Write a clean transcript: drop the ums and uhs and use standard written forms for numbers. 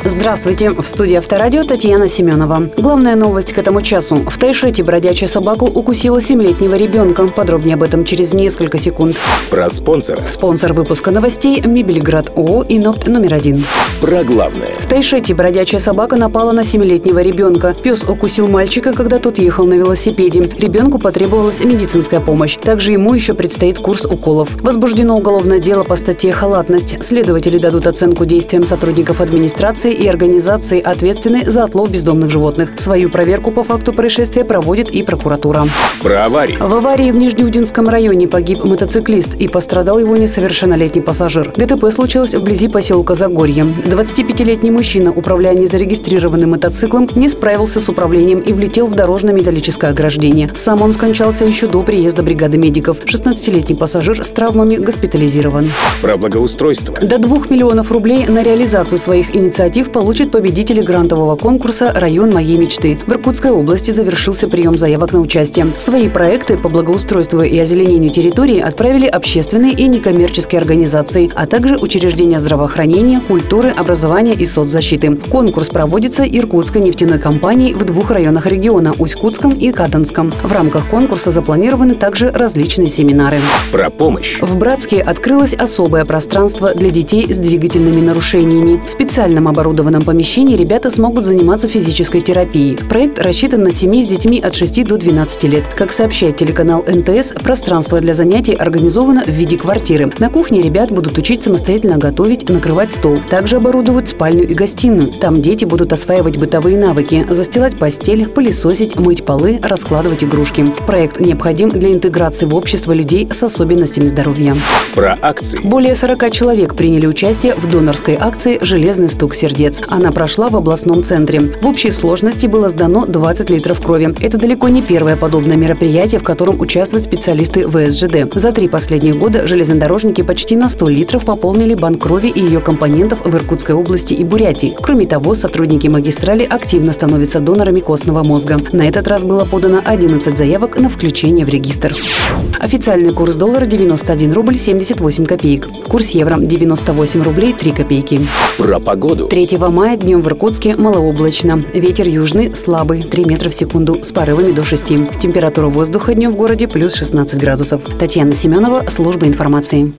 Здравствуйте, в студии Авторадио Татьяна Семенова. Главная новость к этому часу. В Тайшете бродячая собака укусила 7-летнего ребенка. Подробнее об этом через несколько секунд. Про спонсора. Спонсор выпуска новостей «Мебельград ООО» и «Инопт номер 1». Про главное. В Тайшете бродячая собака напала на 7-летнего ребенка. Пес укусил мальчика, когда тот ехал на велосипеде. Ребенку потребовалась медицинская помощь. Также ему еще предстоит курс уколов. Возбуждено уголовное дело по статье «Халатность». Следователи дадут оценку действиям сотрудников администрации и организации, ответственной за отлов бездомных животных. Свою проверку по факту происшествия проводит и прокуратура. Про аварии. В аварии в Нижнеудинском районе погиб мотоциклист и пострадал его несовершеннолетний пассажир. ДТП случилось вблизи поселка Загорье. 25-летний мужчина, управляя незарегистрированным мотоциклом, не справился с управлением и влетел в дорожно-металлическое ограждение. Сам он скончался еще до приезда бригады медиков. 16-летний пассажир с травмами госпитализирован. Про благоустройство. До 2 миллионов рублей на реализацию своих инициатив получат победители грантового конкурса «Район моей мечты». В Иркутской области завершился прием заявок на участие. Свои проекты по благоустройству и озеленению территории отправили общественные и некоммерческие организации, а также учреждения здравоохранения, культуры, образования и соцзащиты. Конкурс проводится Иркутской нефтяной компанией в 2 районах региона – Усть-Кутском и Катанском. В рамках конкурса запланированы также различные семинары. Про помощь. В Братске открылось особое пространство для детей с двигательными нарушениями. В специальном оборудованном помещении ребята смогут заниматься физической терапией. Проект рассчитан на семьи с детьми от 6 до 12 лет. Как сообщает телеканал НТС, пространство для занятий организовано в виде квартиры. На кухне ребят будут учить самостоятельно готовить, накрывать стол. Также оборудуют спальню и гостиную. Там дети будут осваивать бытовые навыки – застилать постель, пылесосить, мыть полы, раскладывать игрушки. Проект необходим для интеграции в общество людей с особенностями здоровья. Про акции. Более 40 человек приняли участие в донорской акции «Железный стук сердец». Она прошла в областном центре. В общей сложности было сдано 20 литров крови. Это далеко не первое подобное мероприятие, в котором участвуют специалисты ВСЖД. За 3 последних года железнодорожники почти на 100 литров пополнили банк крови и ее компонентов в Иркутской области и Бурятии. Кроме того, сотрудники магистрали активно становятся донорами костного мозга. На этот раз было подано 11 заявок на включение в регистр. Официальный курс доллара 91 рубль 78 копеек. Курс евро 98 рублей 3 копейки. Про погоду. 3 мая днем в Иркутске малооблачно. Ветер южный слабый 3 метра в секунду с порывами до 6. Температура воздуха днем в городе плюс 16 градусов. Татьяна Семенова, служба информации.